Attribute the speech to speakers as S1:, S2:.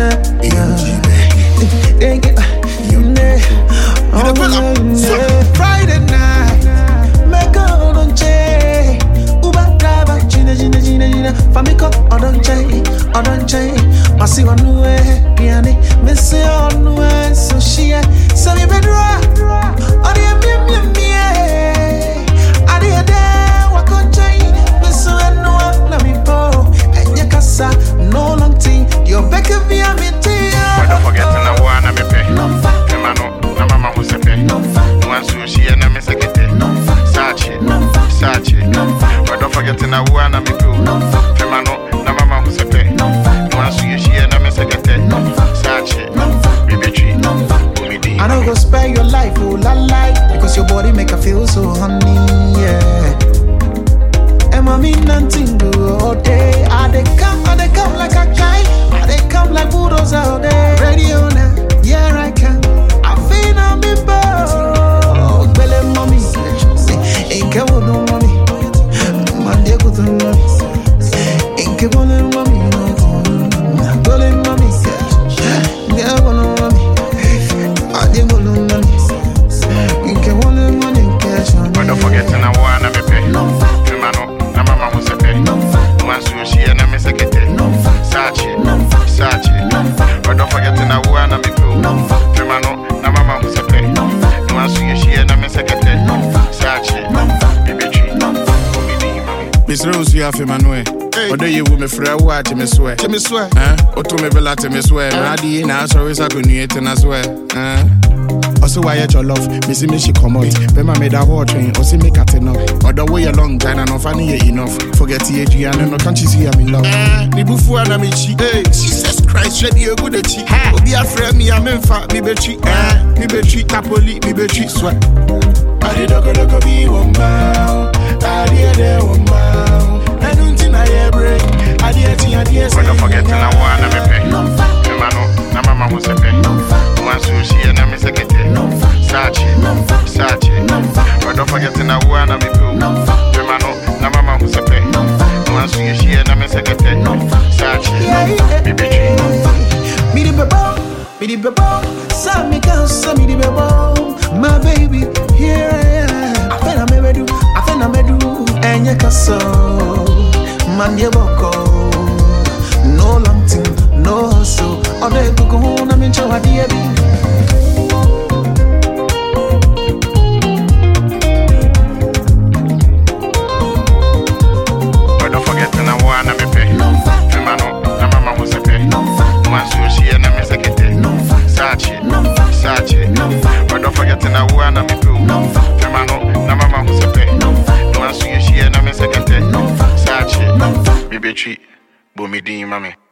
S1: Friday night, make a on J. Uber driver, Gina. Famiko, on J. Masi on way, Piani, Missy on way, so she, so you better. I didn't I didn't dare, what could J? Miss and no one, let me go. And your casa, no long tea, you're back of me, I'm in tea.
S2: Don't forget to know one, I'm a pay. No, Mama who's a pay. Once you see and I'm a secretary. Sachi. But don't forget to know one, I'm a pay. No, Mama who's a pay. Once you see and I'm a secretary. Sachi.
S1: I don't go spare your life, oh la la, because your body make her feel so honey, yeah. And I mean nothing do all day. I they come like a guy. I they come like bulldozer all day. Radio now, yeah I can. I feel I'm in bold. Bele mommy, ain't care what no money. Monday go to money. Ain't care what no money. Bele mommy, yeah what no money. I didn't go no money. Ain't care what no money cash on.
S2: But don't forget to know one I'm a pay. No, Mama who's a pay. Once you see and I'm a secretary. Sachi. But don't forget to know one I'm a pay. No, Mama who's a pay. Once you see and I'm a secretary. Sachi.
S3: Miss Rose, you have Emmanuel. Odo ye wo me frɛ wo a te me swear. Oto me bela te me swear. Radi na so is agonue na swear. Also why your love, missy me she come out. Bema made a whole train, or see me cat enough. Other way a long time and no funny enough. Forget the Adrian, no can't you see I'm in love. Nibufu and Amici, hey, Jesus Christ, shed you a good cheek. Be a friend, me, I'm in fat, me betri, me betri, tapoli, me betri, sweat. I did a go be one bow. I did a one bow. I don't think I break. I did
S2: but don't forget to know one I'm a pay. No, Mama who's a pay. Once you see and I'm a secretary. Sachi. But don't forget to know one I'm a pay. No, Mama who's a pay. Once you see and I'm a secretary. Sachi.
S1: Me the bebo, Sammy can me the bebo. My baby, here I am. I feel I'm do, and you can so. Man, you boko. No long thing, no hustle. All day go home, I'm in chow dear.
S2: But don't forget to know one I'm a pay. No, Mama who's a pay. Once you see and I'm a secretary. Sachi. But don't forget to know one I'm a pay. No, Mama who's a pay. Once you see and I'm a secretary. Sachi. Be betri, bo me din mame.